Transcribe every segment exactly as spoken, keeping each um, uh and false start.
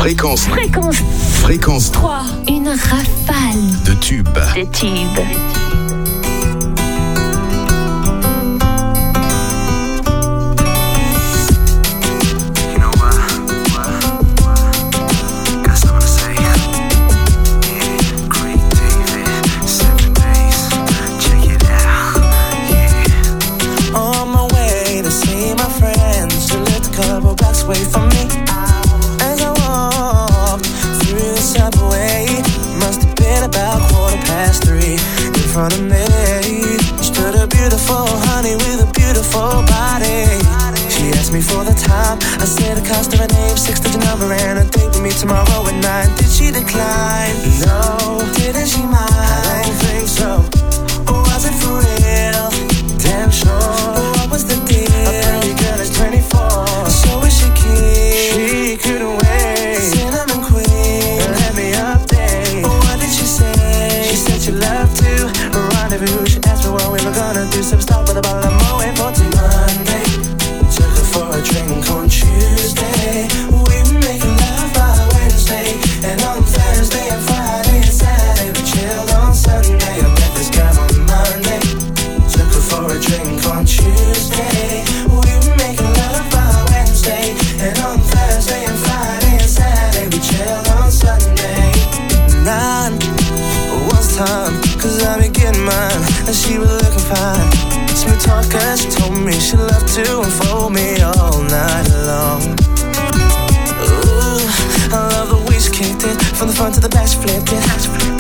Fréquence. Fréquence. Fréquence trois. Une rafale. De tubes. De tubes. Away from me as I walked through the subway. Must have been about quarter past three. In front of me stood a beautiful honey with a beautiful body. She asked me for the time. I said the cost of her name, six-digit number, and a date with me tomorrow at nine. Did she decline? No. Didn't she mind? I don't think so. Or was it for real? Damn sure. What was the deal? A pretty girl is twenty-four. So is she keen? She couldn't wait. Cinnamon queen, let me update. What did she say? She said she loved to rendezvous. She asked me what we were gonna do. Some stop with a bottle of Moet for till Monday. Took her for a drink on Tuesday. We were making love by Wednesday. And on Thursday and Friday and Saturday we chilled on Sunday. I met this guy on Monday. Took her for a drink on Tuesday. We were making love by Wednesday. And on Thursday and Friday and Saturday we chilled on Sunday. Nine was time, cause I be getting mine. And she was looking fine. Smooth talker, she told me she loved to unfold me all night long. Ooh, I love the way she kicked it. From the front to the back she flipped it.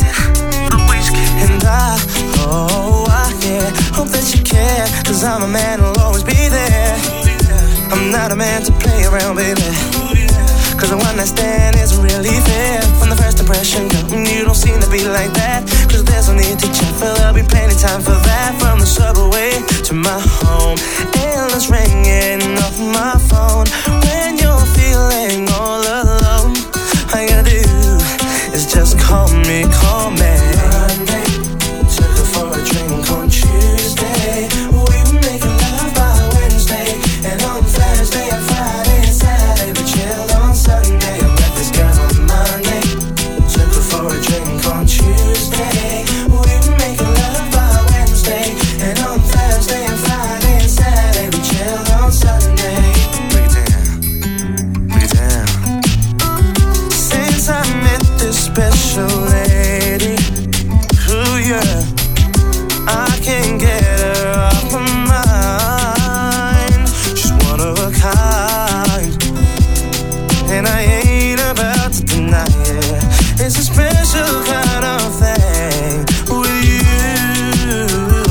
And I, oh, I, yeah, hope that you care. Cause I'm a man who'll always be there. I'm not a man to play around, baby. Cause the one night stand isn't really fair. From the first impression, girl, you don't seem to be like that. Cause there's no need to check, for there'll be plenty time for that. From the subway to my home, endless ringing off my phone. When you're feeling all alone, all you gotta do is just call me, call me. Monday, took her for a drink on Tuesday. We were making love by Wednesday. And on Thursday and Friday and Saturday we chilled on Sunday. I met this girl on Monday. Took her for a drink on Tuesday. We were making love by Wednesday. And on Thursday and Friday and Saturday we chilled on Sunday. Break it down, break it down. Since I met this special lady, ooh yeah, I can't get her off my mind. She's one of a kind, and I ain't about to deny it. It's a special kind of thing with you.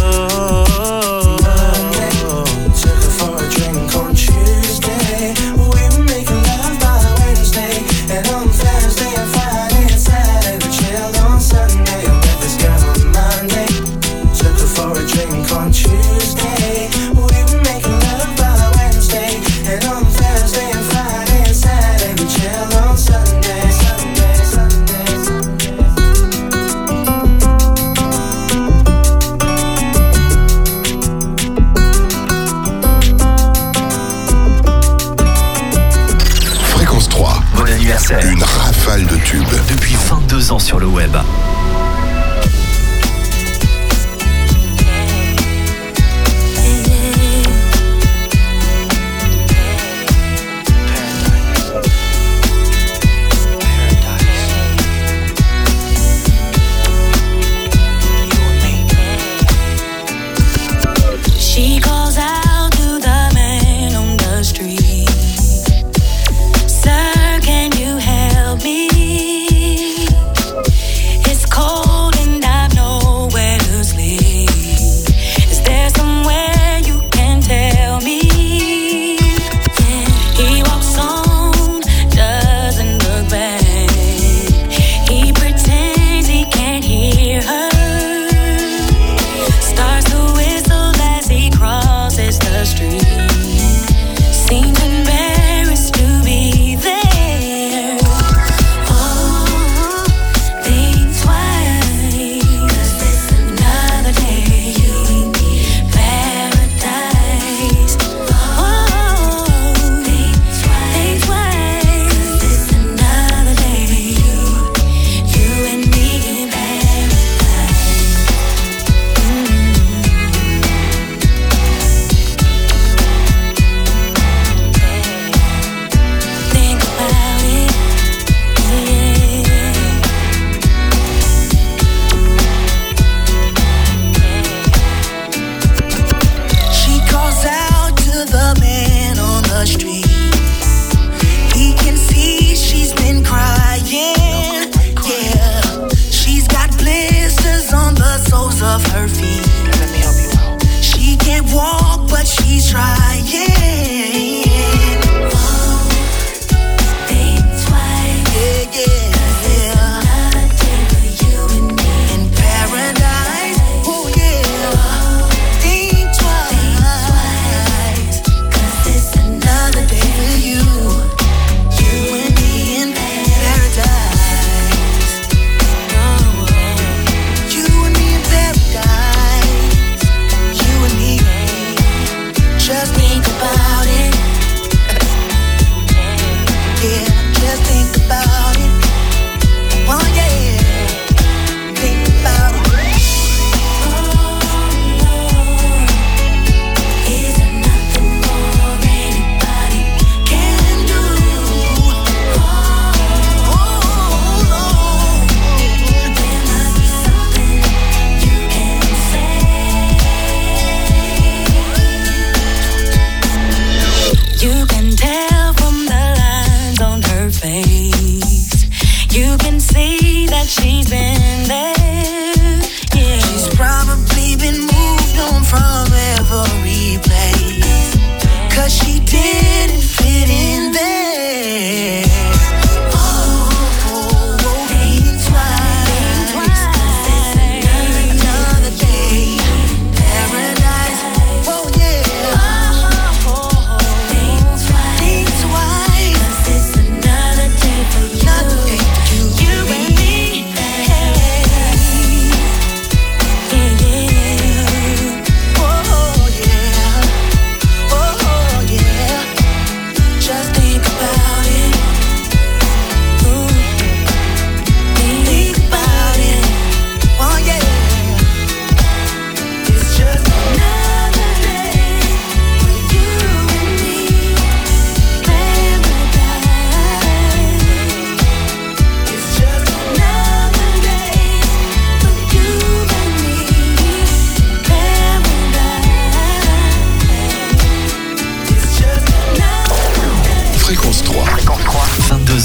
Monday, took her for a drink on Tuesday. We were making love by Wednesday. And on Thursday and Friday and Saturday we chilled on Sunday. I met this girl on Monday. Took her for a drink on Tuesday. We were making love by Wednesday. And on Thursday and Friday and Saturday we chilled on Sunday. Sunday, Sunday, Sunday. Fréquence trois. Bon anniversaire. Une rafale de tubes. Depuis vingt-deux ans sur le web. She calls out to the man on the street. Sir, can you help me? It's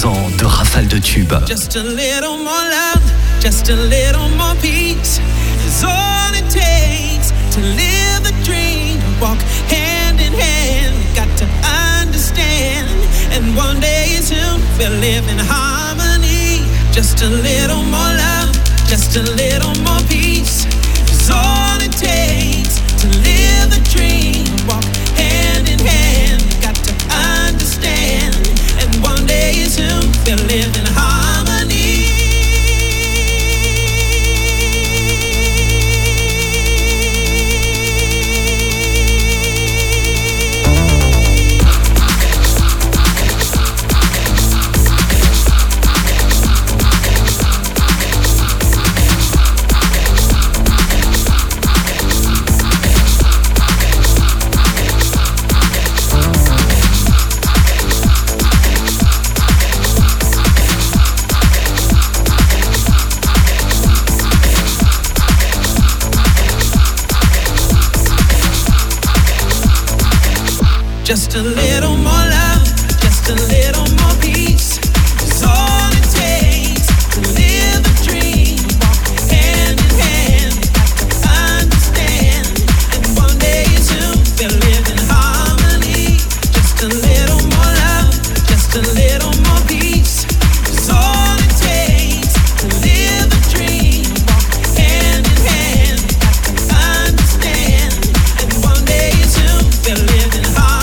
vingt-deux ans de rafale de tubes. Just a little more love, just a little more peace is all it takes to live the dream. Walk hand in hand, got to understand. And one day soon we'll live in harmony. Just a little more love, just a little more peace is all it takes to live the dream. Walk hand in hand, got to understand. And one day soon we'll live in harmony. Just a little more love, just a little more peace is all it takes to live a dream. Walk hand in hand, got to understand. And one day soon we'll live in harmony. Just a little more love, just a little more peace is all it takes to live a dream. Walk hand in hand, got to understand. And one day soon we'll live in harmony.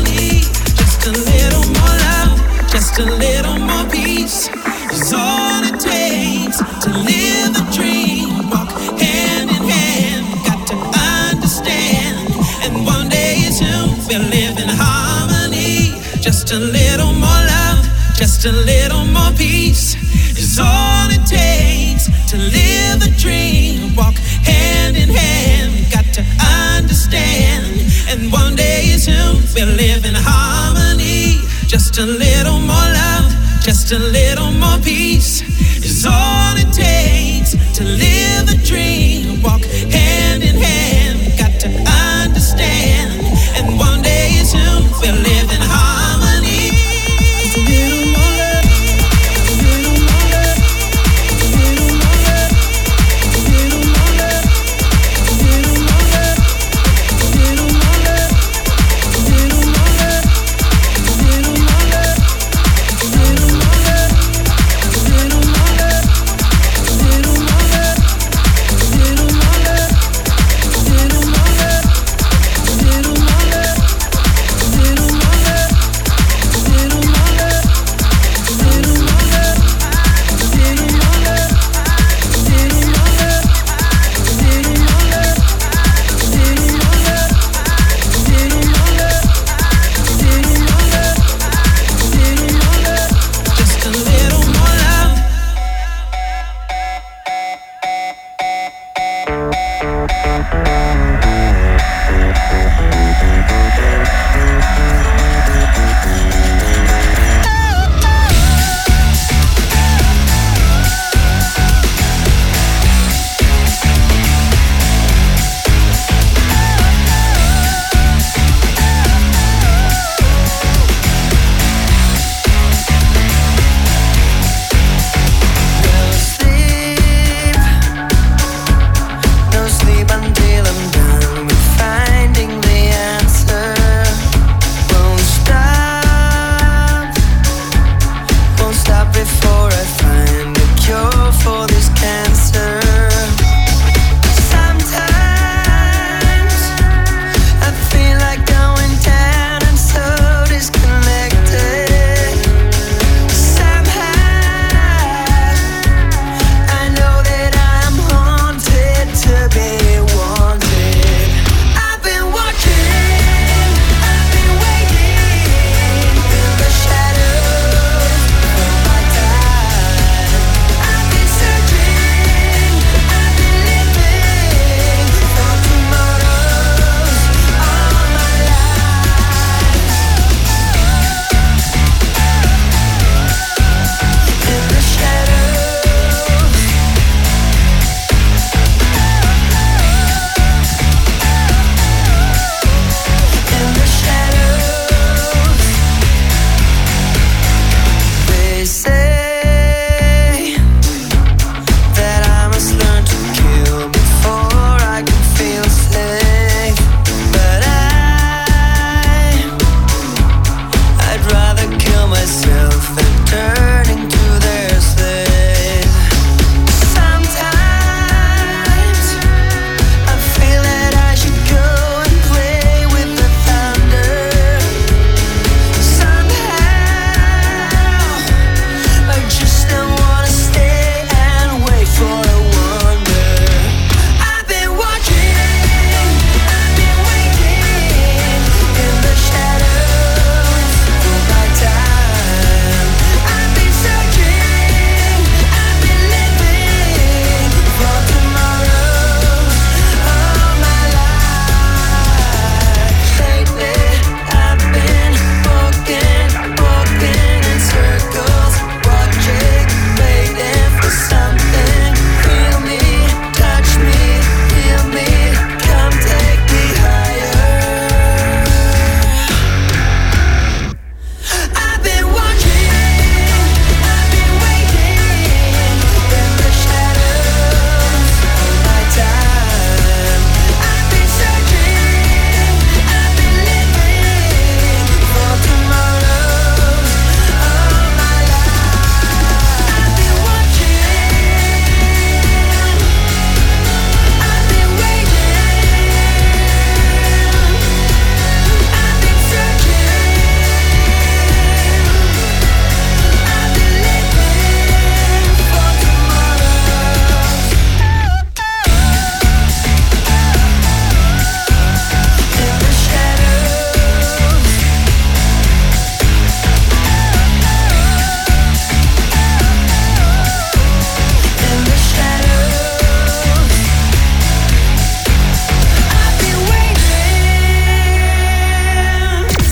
Just a little more love, just a little more peace is all it takes to live the dream. Walk hand in hand, got to understand. And one day soon we'll live in harmony. Just a little more love, just a little more peace is all it takes to live the dream. Walk hand in hand, got to understand. And one day soon we'll live in harmony. Just a little more love, just a little more peace is all it takes to live the dream. Walk hand in hand, got to understand. And one day soon we'll live in harmony. Just a little more love, just a little more love, just a little more love, just a little more love, just a little more love, just a little more love, just a little more love, just a little more love, just a little more love, just a little more love, just a little more love.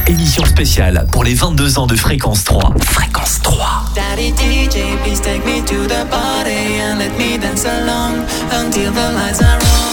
Émission spéciale pour les vingt-deux ans de Fréquence trois. Fréquence trois. Daddy D J, please take me to the party and let me dance along until the lights are on.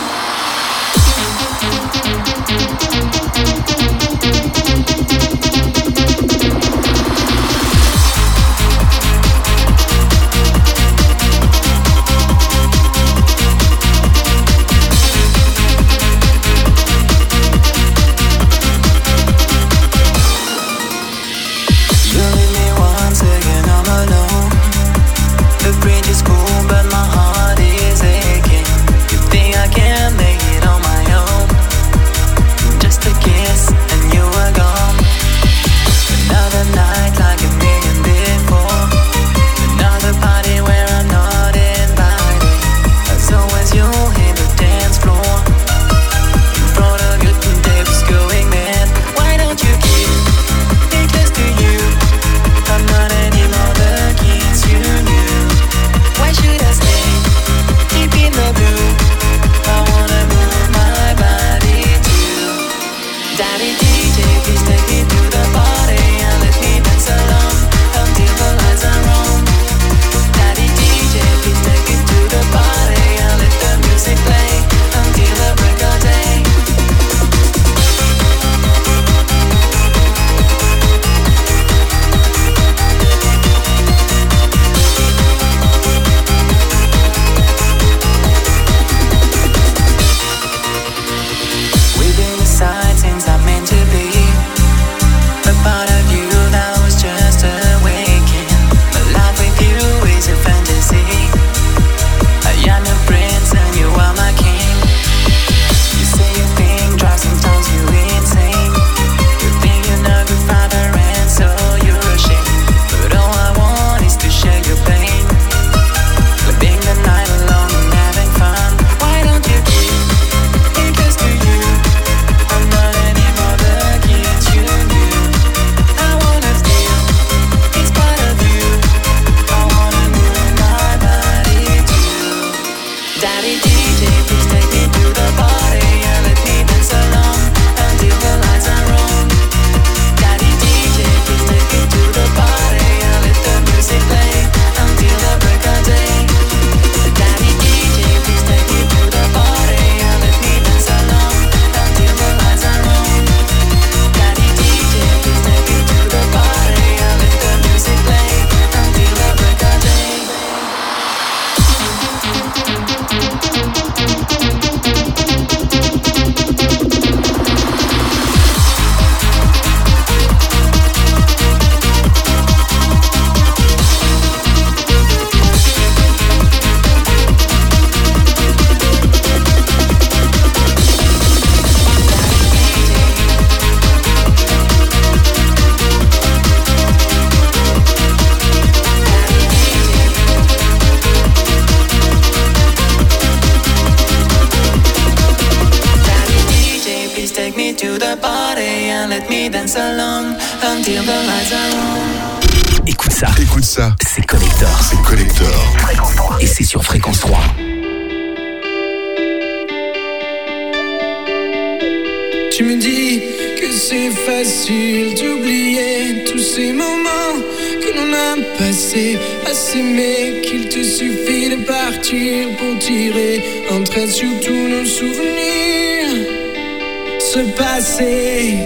The bridge is cool, but my heart is aching. You think I can make it on my own? Just a kiss and you are gone. Another night like a million before. Another party where I'm not invited. As always you hit the dance floor. In front of you two tapes going mad. Why don't you keep me close to you? I'm not anymore the kids you knew. Why should I stay deep in the blue? I wanna move my body too. Daddy D J, please take me to the party and let me dance along until the lights are on. Daddy D J, please take me to the party and let the music play until the break of day. Since I'm meant to be a part of you that was just awakened. My life with you is a fantasy. I am your prince and you are my king. You say you think drive sometimes you insane. You think you're not a good father and so you're ashamed. But all I want is to share your pain. Living the night alone and having fun. Why don't you keep me close to you? I'm not anymore the kids you knew. I wanna feel it's part of you. I wanna move my body too. Daddy D J, please take me to the party and let me dance along until the lights are on. Daddy D J, please take me to the party and let the music play until the break of day. Daddy D J, please take me to the party and let me dance along until the lights are on. Daddy D J, please take me to the party and let the music play until the break of day. Please take me to the party and let me dance along until the lights are on. Écoute ça. Écoute ça. C'est Collector. C'est Collector. Et c'est sur Fréquence trois. Tu me dis que c'est facile d'oublier tous ces moments que l'on a passés à s'aimer, qu'il te suffit de partir pour tirer un trait sur tous nos souvenirs, ce passé.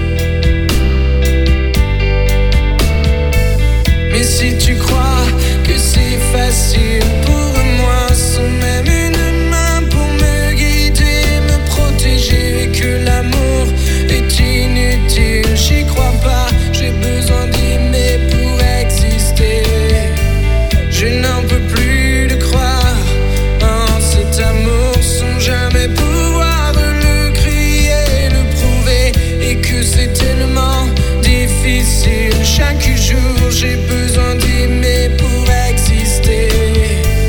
Mais si tu crois que c'est facile pour moi, sans même une main pour me guider, me protéger, que l'amour est inutile, j'y crois pas, j'ai besoin d'aimer pour exister. Je n'en peux plus de croire en cet amour sans jamais pouvoir le crier, le prouver, et que c'est tellement difficile. Chaque jour j'ai besoin d'aimer pour exister.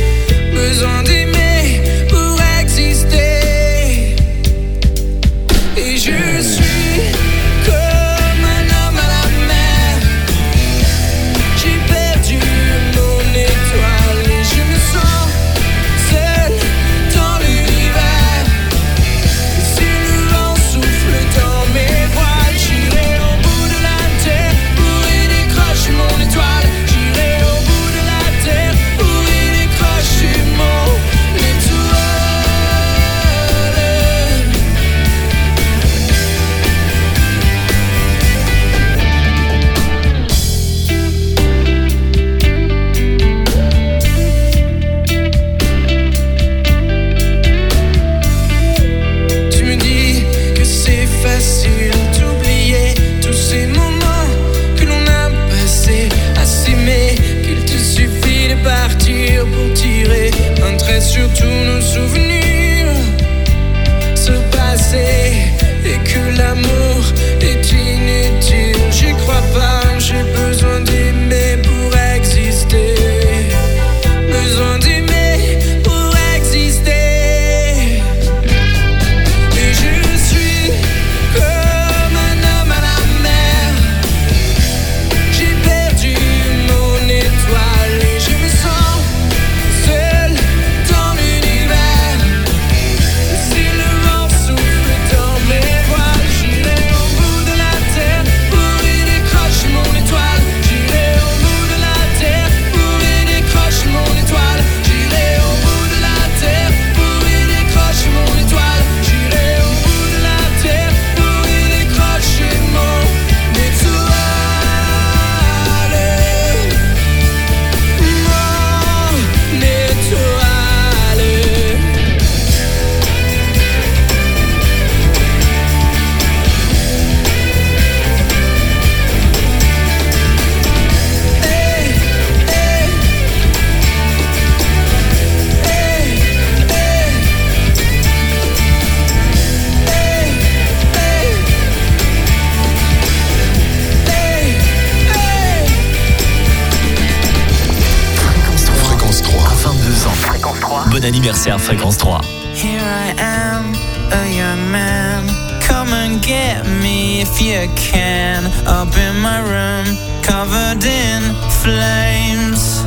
anniversaire Fréquence trois. Here I am, a young man. Come and get me if you can. Up in my room, covered in flames.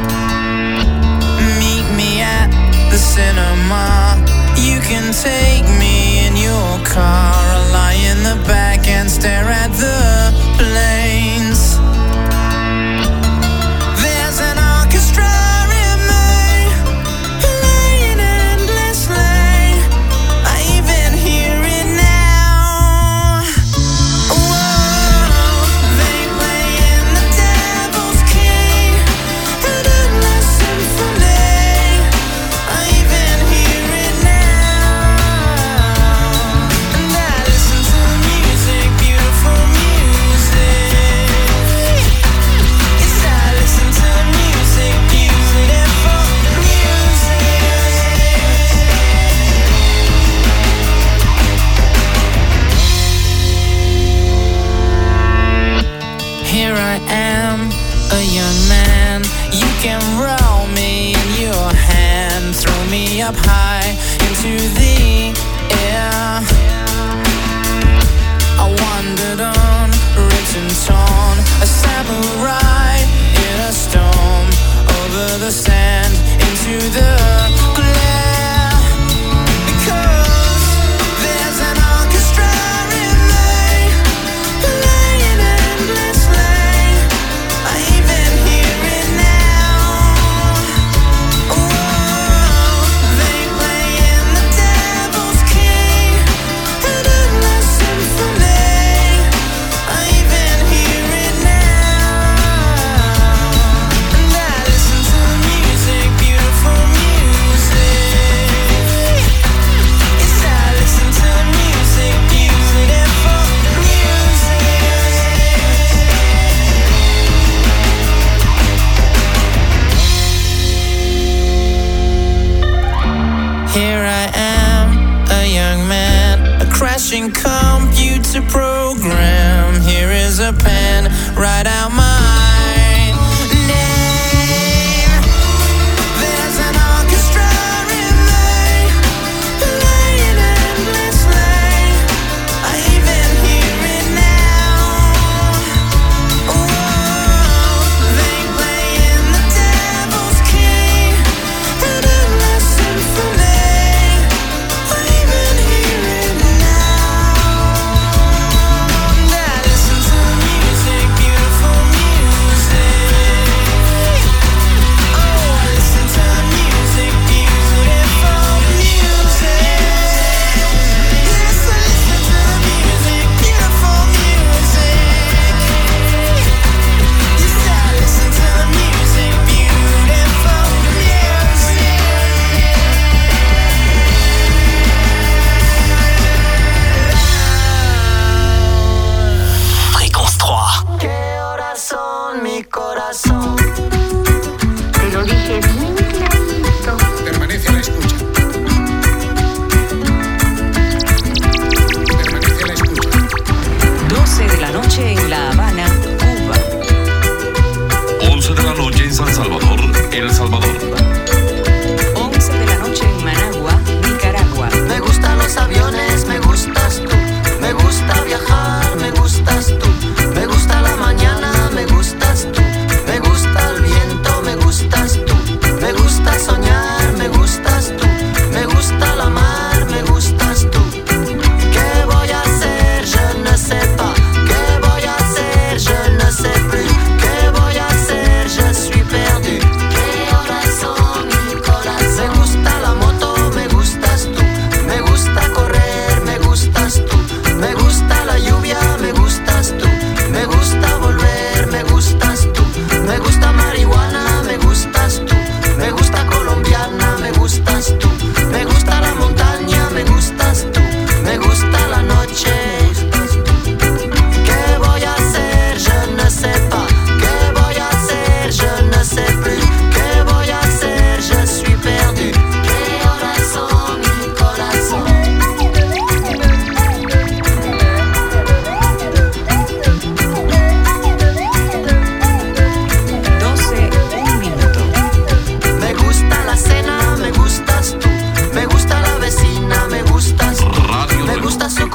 Meet me at the cinema. You can take me in your car. I'll lie in the back and stare at the planes. There's an orchestra in me, playing endlessly. I even hear it now. Whoa, they playing the devil's key, an endless symphony. I even hear it now. And I listen to music, beautiful music. Yes, I listen to music, beautiful music. Here I am, a young man. You can roll me in your hand, throw me up high into the air. I wandered on, ripped and torn, a samurai in a storm, over the sand, into the glare. Because there's an orchestra in me, playing endlessly. I even hear it now. Whoa, they playing the devil's key, an endless symphony. I even hear it now. And I listen to music, beautiful music. Yes, I listen to music, beautiful music. Here I am, a young man, a crashing computer program. Here is a pen, write out my name. There's an orchestra in me, playing endlessly. I even hear it now. Whoa, they playing the devil's key, an endless symphony. I even hear it now. And I listen to music, beautiful music.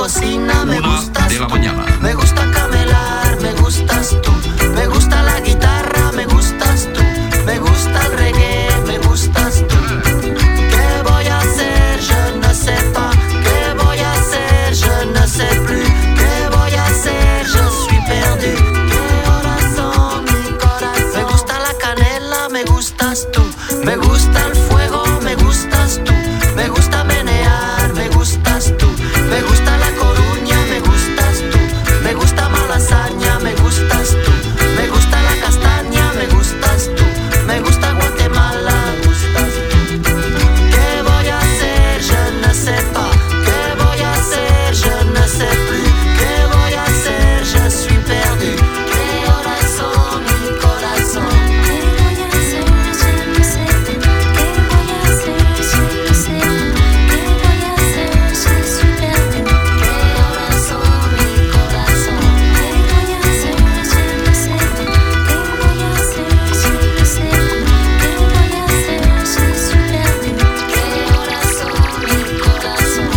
cocina, me Una gustas de la tú. mañana. Me gusta camelar, me gustas tú. Me gusta la guitarra, me gustas tú. Me gusta el reggae, me gustas tú. ¿Qué voy a hacer? Je ne sais pas. ¿Qué voy a hacer? Je ne sais plus. ¿Qué voy a hacer? Je suis perdu. ¿Qué horas son, mi corazón? Me gusta la canela, me gustas tú. Me gusta el fuego, me gustas tú. Me gusta menear, me gustas tú. Me gusta La Coruña, me gustas tú. Me gusta Malasaña, me gustas tú. Me gusta la castaña, me gustas tú. Me gusta Guatemala, me gustas tú. ¿Qué voy a hacer? Je ne sais pas. ¿Qué voy a hacer? Je ne sais plus. ¿Qué voy a hacer? Je suis perdu. ¿Qué horas son, mi corazón? ¿Qué voy a hacer? Je ne sais plus. ¿Qué voy a hacer? Je ne sais plus. ¿Qué voy a hacer? Je suis perdu. ¿Qué horas son, mi corazón? ¿Qué voy a hacer? Je ne sais plus. ¿Qué voy a hacer? Je ne sais plus. ¿Qué voy a hacer? Je suis perdu. ¿Qué horas son, mi corazón?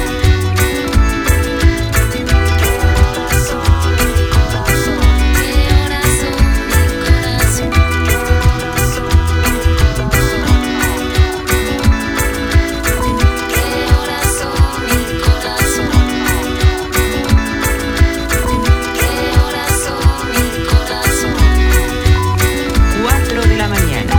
¿Qué horas son, mi corazón? ¿Qué horas son, mi corazón? ¿Qué horas son, mi corazón? cuatro de la mañana.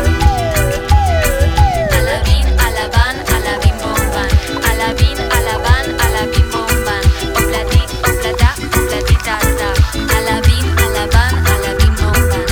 Alabín, alabán, alabín, bomban. Alabín, alabán, alabín, bomban. Oblati, oblata, oblati, tata. Alabín, alabán, alabín, bomban.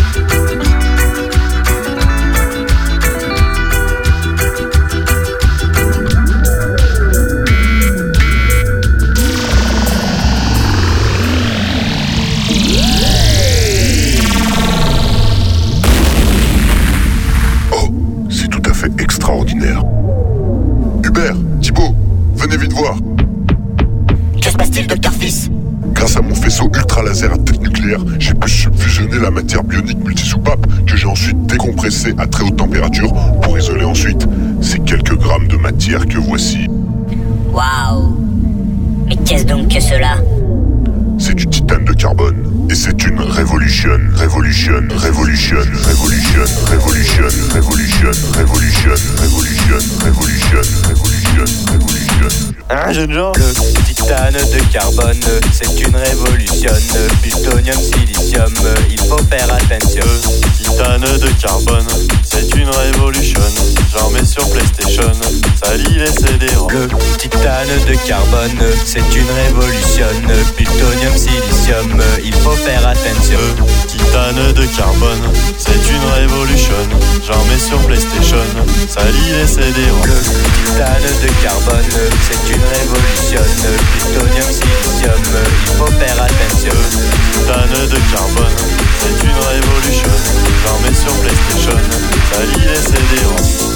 Oh, c'est tout à fait extraordinaire. Hubert, Thibaut, venez vite voir. Que se passe-t-il, Docteur Fils? Grâce à mon faisceau ultra laser à tête nucléaire, j'ai pu subfusionner la matière bionique multisoupape que j'ai ensuite décompressée à très haute température pour isoler ensuite ces quelques grammes de matière que voici. Waouh! Mais qu'est-ce donc que cela? C'est du titane de carbone. Et c'est une révolution, révolution, révolution, révolution, révolution, révolution, révolution, révolution, révolution, révolution, révolution. Hein, jeune gens? Le titane de carbone, c'est une révolution. Plutonium, silicium, il faut faire attention. Titane de carbone, c'est une révolution. J'en mets sur PlayStation, ça lit les C D-ROM. Le titane de carbone, c'est une révolution. Plutonium, silicium, il faut faire attention. Titane de carbone, c'est une révolution. J'en mets sur PlayStation, ça lit les C D-ROM. Le titane de carbone, c'est une révolution. Plutonium, silicium, il faut faire attention. Titane de carbone, c'est une révolution. J'en mets sur PlayStation, ça lit les C D-ROM.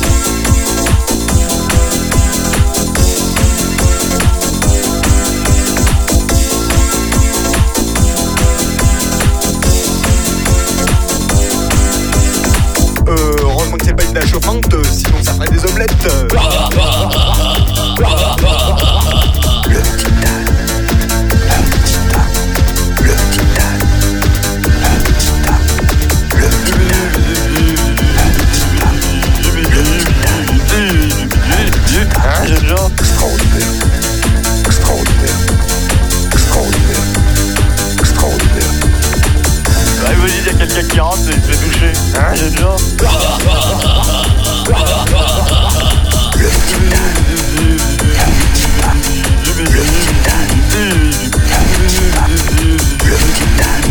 Euh, heureusement que c'est pas une tâche chauffante, sinon ça ferait des omelettes. Le titane, le titane, le titane, le titane, le titane, Hein, jeune gens? Extraordinaire, extraordinaire, extraordinaire, extraordinaire. Ouais, vous dites, il y a quelqu'un qui rentre et il se fait toucher. Hein, jeune gens? Le titane, le titane, le titane, le titane,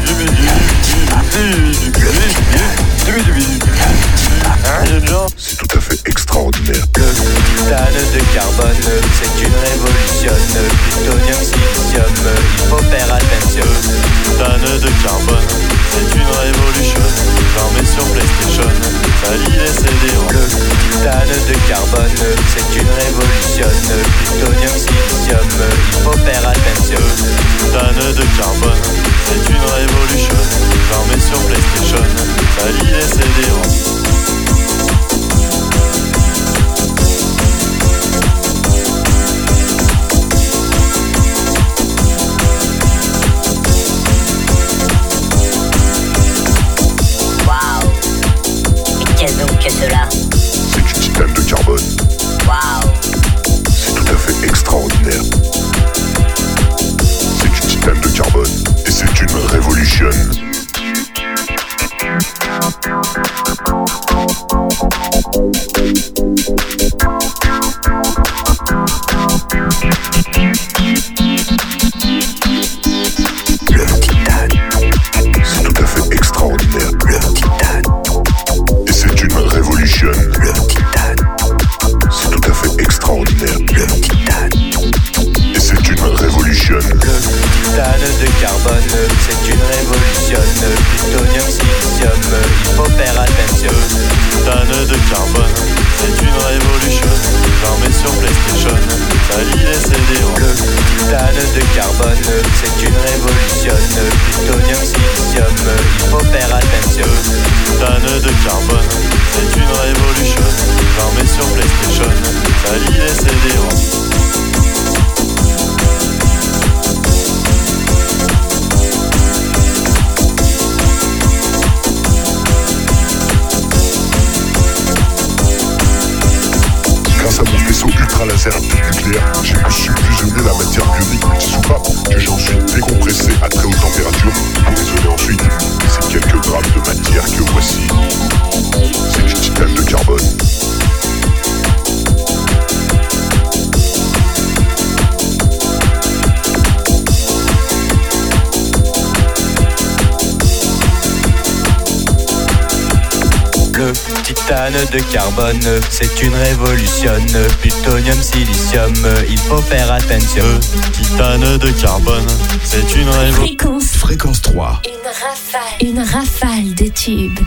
Hein, jeune gens? c'est tout à fait extraordinaire. Le titane de carbone, c'est une révolution. Plutonium, silicium, il faut faire attention. Titane de carbone, c'est une révolution. J'en mets sur PlayStation, ça lit les C D-ROM. Le titane de carbone, c'est une révolution. Plutonium, silicium, il faut faire attention. Titane de carbone, c'est une révolution. J'en mets sur PlayStation, ça lit les C D-ROM. que cela? C'est du titane de carbone. Waouh! C'est tout à fait extraordinaire. C'est du titane de carbone et c'est une révolution. Le titane, c'est tout à fait extraordinaire. Le titane, et c'est une révolution. Le titane, c'est tout à fait extraordinaire. Le titane, et c'est une révolution. Le titane de carbone, c'est une révolution. Plutonium, silicium, il faut faire attention. Titane de carbone, c'est une révolution. J'en mets sur PlayStation, ça lit les C D. Le titane de carbone, c'est une révolution. Plutonium, silicium, il faut faire attention. Titane de carbone, c'est une révolution. J'en mets sur PlayStation, ça lit les C D. Grâce à mon faisceau ultra laser nucléaire, j'ai pu subfusionner la matière bionique multisoupape que j'ai ensuite décompressée à très haute température pour isoler ensuite ces quelques grammes de matière que voici. C'est du titane de carbone. Le titane de carbone, c'est une révolution. Plutonium, silicium, il faut faire attention. Titane de carbone, c'est une révolution. Fréquence. Fréquence trois. Une rafale. Une rafale de tubes.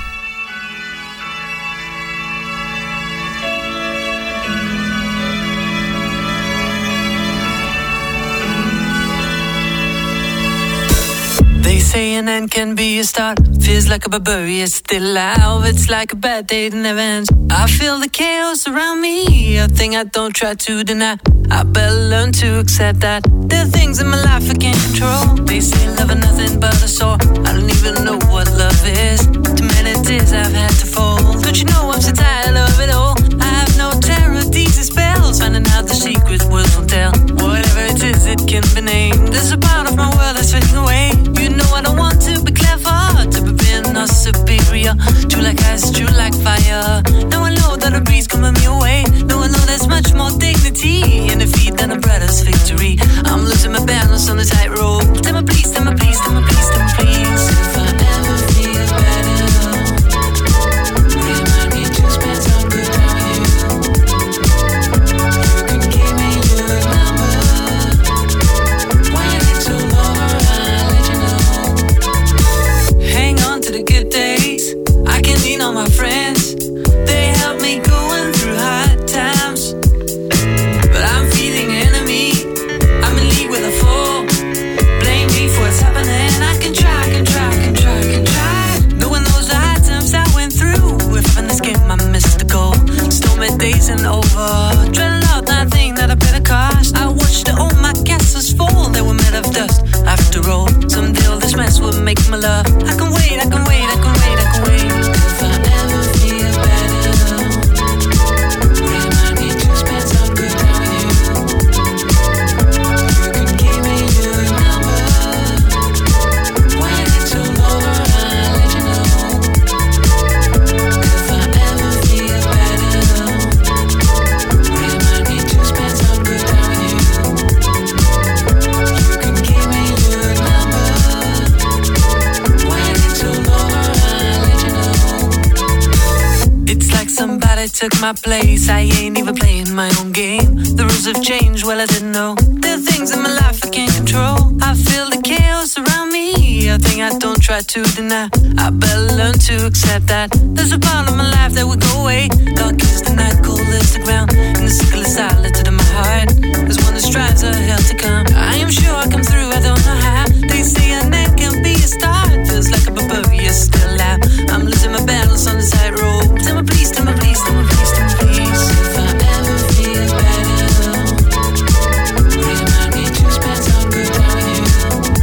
They say an end can be a start. Feels like a barbarian still alive. It's like a bad day that never ends. I feel the chaos around me, a thing I don't try to deny. I better learn to accept that there are things in my life I can't control. They say love is nothing but a sore. I don't even know what love is. Too many tears I've had to fold. Don't you know I'm so tired of it all? I have no terror, these are spells. Finding out the secret words won't tell. Whatever it is, it can be named. There's a part of my world that's fading away. You know I don't want to be clever, to be being not superior. True like ice, true like fire. Now I know that a breeze coming me away. Now I know there's much more dignity in defeat than a brother's victory. I'm losing my balance on the tightrope. Tell me please, tell me please, tell me please, tell me please. If I ever feel better, remind me to spend some good time with you. You can give me your number. When it's all over, I'll let you know. Hang on to the good days. I can lean on my friends. They help me going through hard times. But I'm feeling enemy. I'm in league with a fool. Blame me for what's happening. I can try, can try, can try, can try. Knowing those hard times I went through. If in this game I missed the goal. Stormy days and over. Dreading out that thing that I better cost. I watched all my castles fall. They were made of dust. After all, someday all this mess will make my love. I can wait, I can wait, I can wait, I can wait. If I ever feel better, remind me to spend some good time with you. You can give me your number. When it's all over, I'll let you know. If I ever feel better, remind me to spend some good time with you. You can give me your number. When it's all over, I'll let you know. It's like somebody took my place. I ain't even playing my own game. The rules have changed, well I didn't know. There are things in my life I can't control. I feel the chaos around me, a thing I don't try to deny. I better learn to accept that there's a part of my life that will go away. Dark is the night, cold is the ground, and the sickle is silent in my heart. There's one that strives a hell to come. I am sure I'll come through, I don't know how. They say an end can be a start. Feels like a barbarian still alive. I'm losing my balance on the tightrope. Tell me please, tell me please, tell me please, tell me please. If I ever feel better, remind me to spend some good time with you.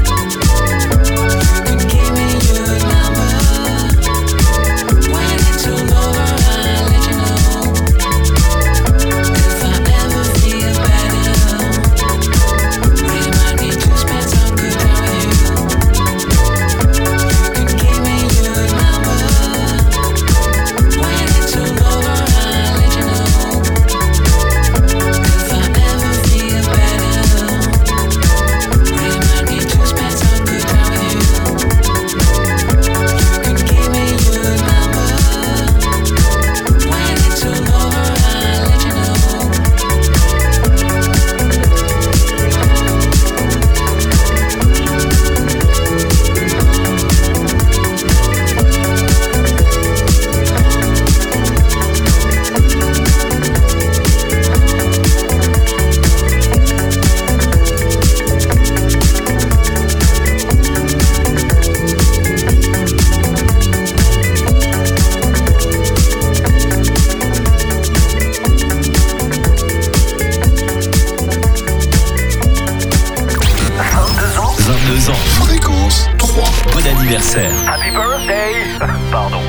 You can give me your number. When it's all over, I'll vingt-deux ans. Fréquence trois. Bon anniversaire. Happy birthday. Pardon.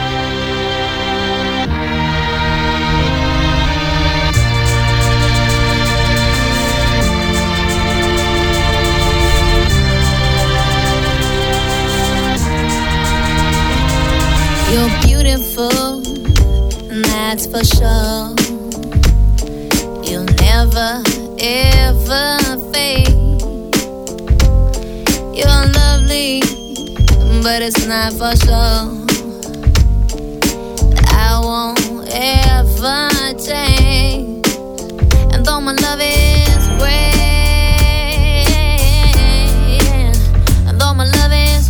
You're beautiful, that's for sure. You'll never, ever fade. You're lovely, but it's not for sure. I won't ever change. And though my love is great, and though my love is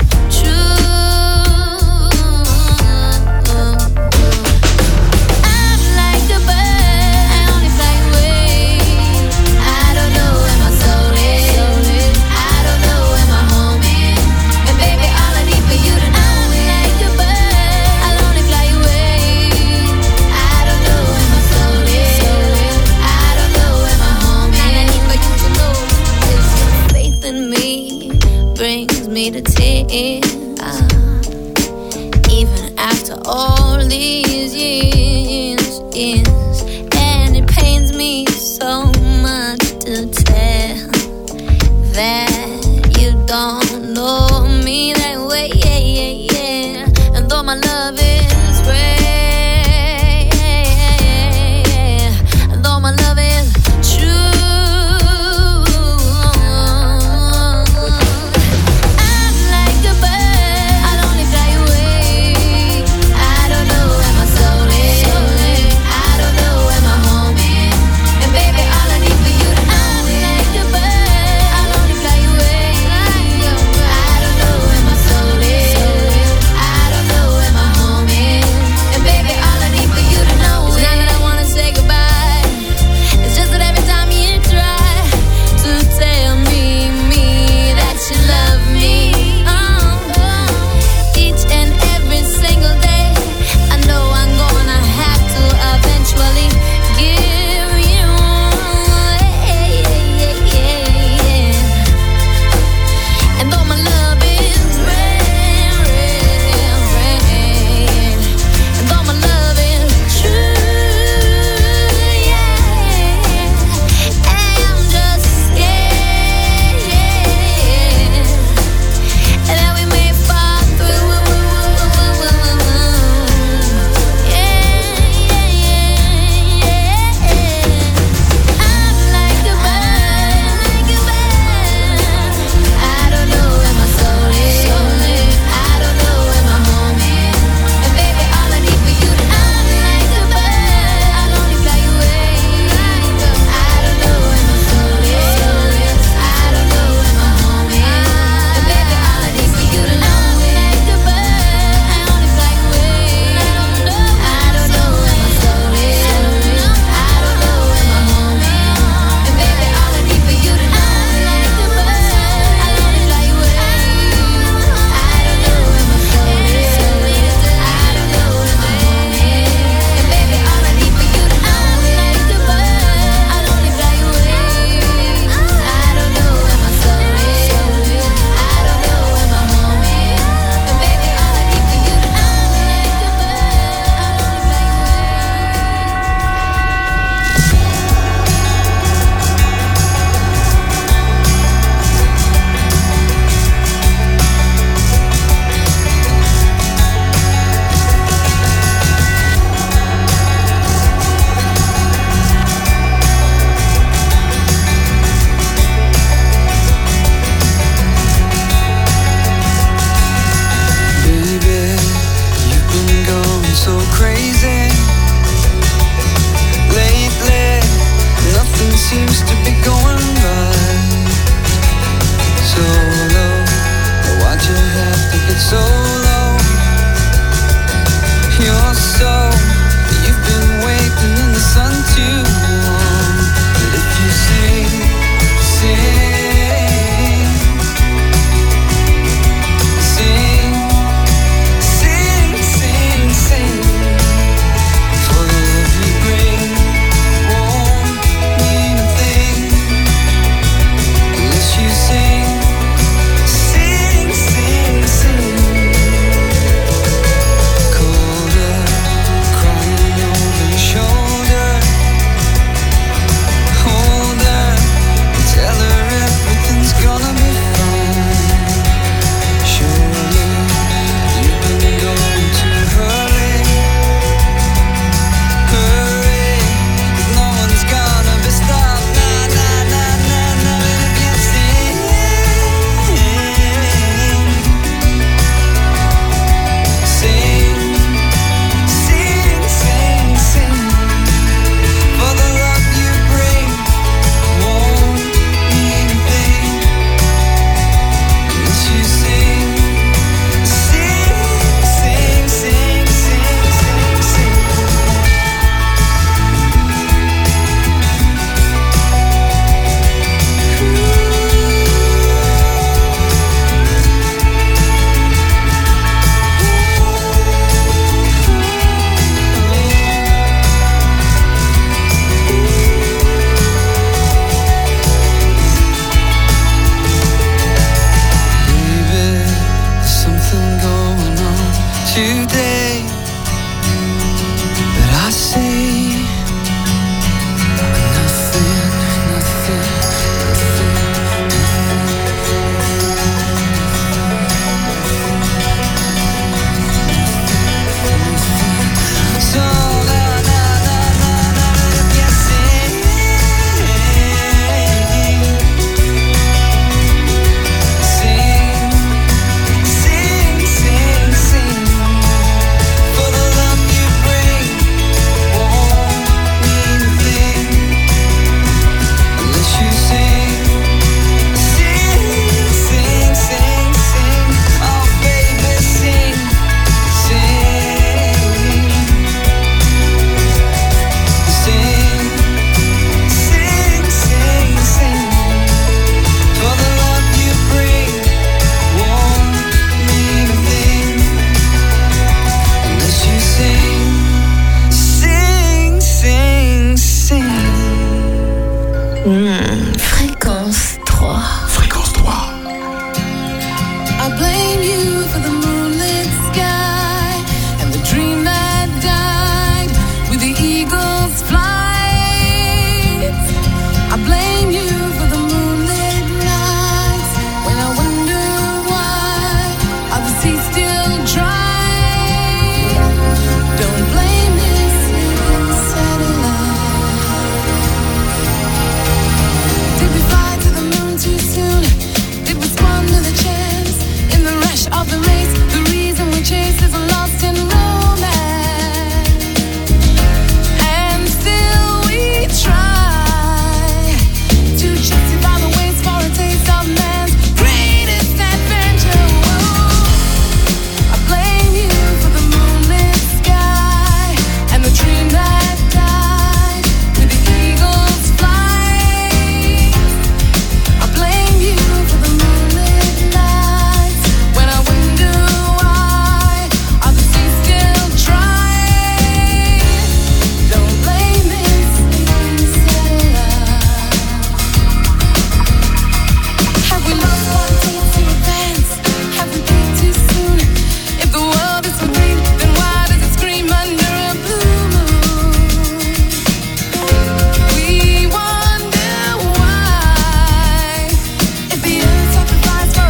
me to tears, uh, even after all these years, years, and it pains me so much to tell that you don't know me that way, yeah, yeah, yeah. And though my love is great, and though my love is true, Sing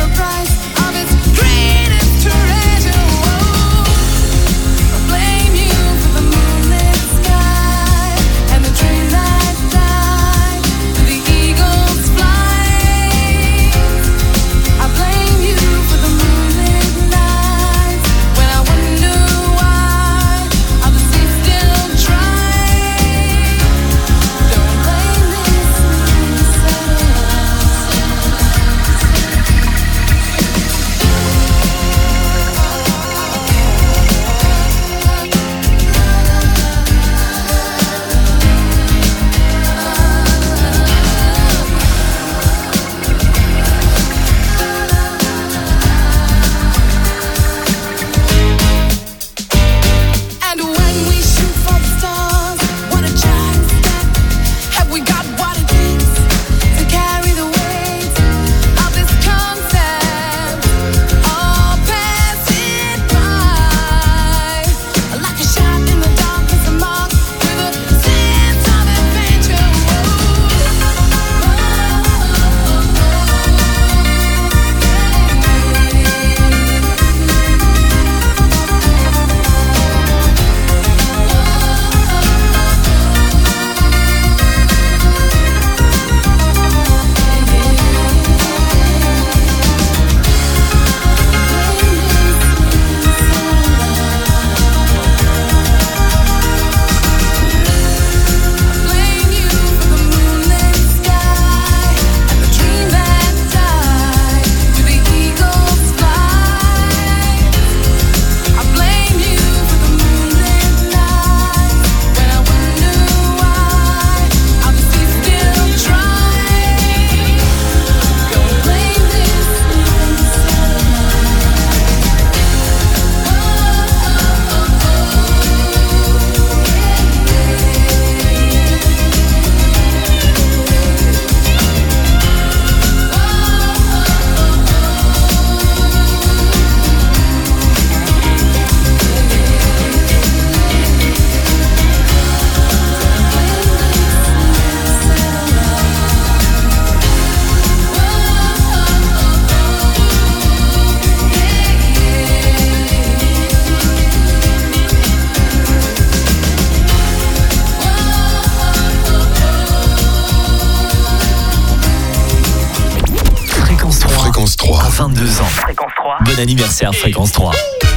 vingt-deux ans. Fréquence trois. Bon anniversaire Fréquence trois.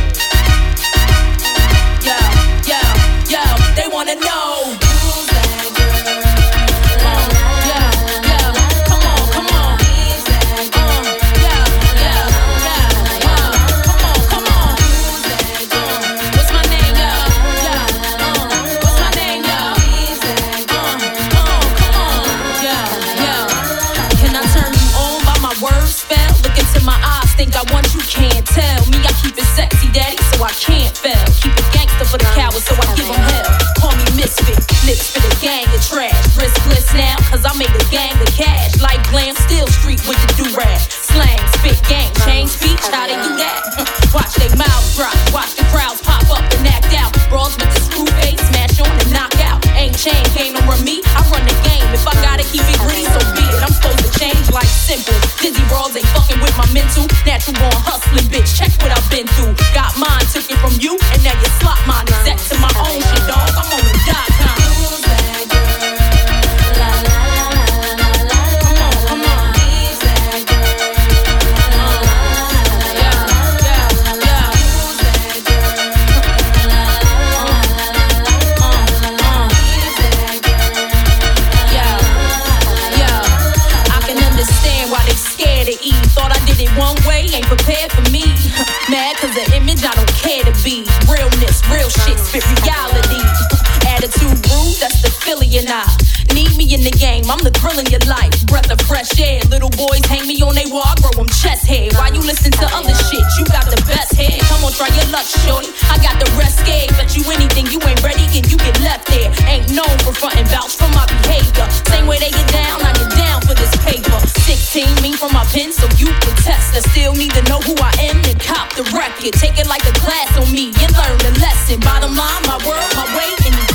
Yo, yo, yo, they wanna know. I can't fail. Keep it gangster for the cowards, so I give them hell. Call me misfit, lips for the gang of trash. Riskless now, cause I made a gang of cash. Like glam, still street with the do-rag. Slang, spit, gang, change speech, how they do that? Watch they mouths drop, watch the crowds pop up and act out. Brawls with the screw face, smash on and knock out. Ain't chain, game don't run me, I run the game. If I gotta keep it green, so be it. I'm supposed to change like simple. Dizzy brawls ain't fucking with my mental. Natural born hustling, bitch, check what I've been through. Got mine, took it from you, and now you slot mine. Exact to my own shit, dog. I'm on the dot com. One way ain't prepared for me. Mad cause the image I don't care to be. Realness, real shit, spit reality. Attitude rude, that's the Philly and I. Need me in the game, I'm the thrill in your life. Breath of fresh air, little boys hang me on they wall, I grow them chest hair. Why you listen to other shit? You got the best hair. Come on, try your luck, shorty. I got the rest scared. Bet you anything, you ain't ready and you get left there. Ain't known for frontin' vouch for my behavior. Same way they get down, I get down for this paper. sixteen, me from my pen, so you can test. I still need to know who I am and cop the record. Take it like a class on me and learn the lesson. Bottom line, my word, my way, and